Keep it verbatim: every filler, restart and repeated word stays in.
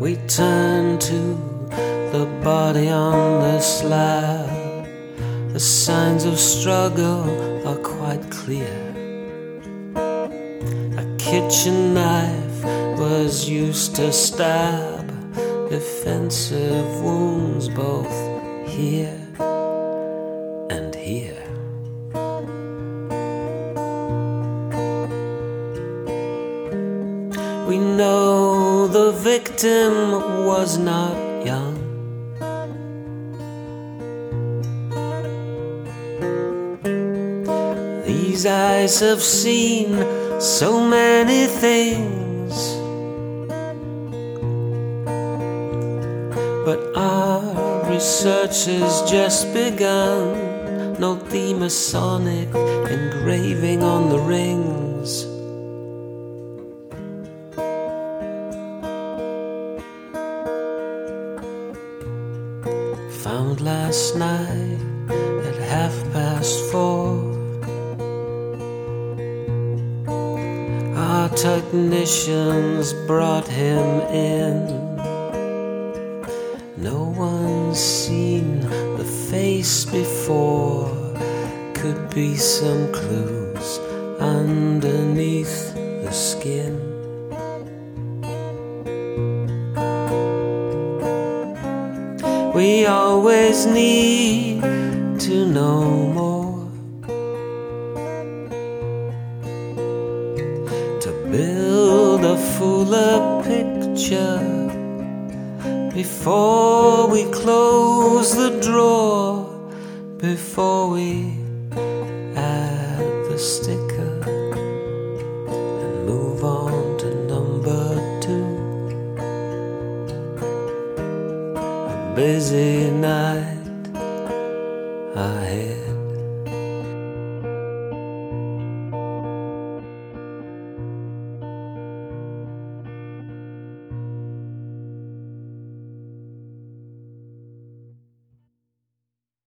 We turn to the body on the slab. The signs of struggle are quite clear. A kitchen knife was used to stab, defensive wounds both here and here. We know the victim was not young. These eyes have seen so many things, but our research has just begun. Note the Masonic engraving on the rings. Found last night at half past four. Our technicians brought him in. No one's seen the face before. Could be some clues underneath the skin. We always need to know more to build a fuller picture before we close the drawer, before we add the sticker and move on to number two. A busy night ahead.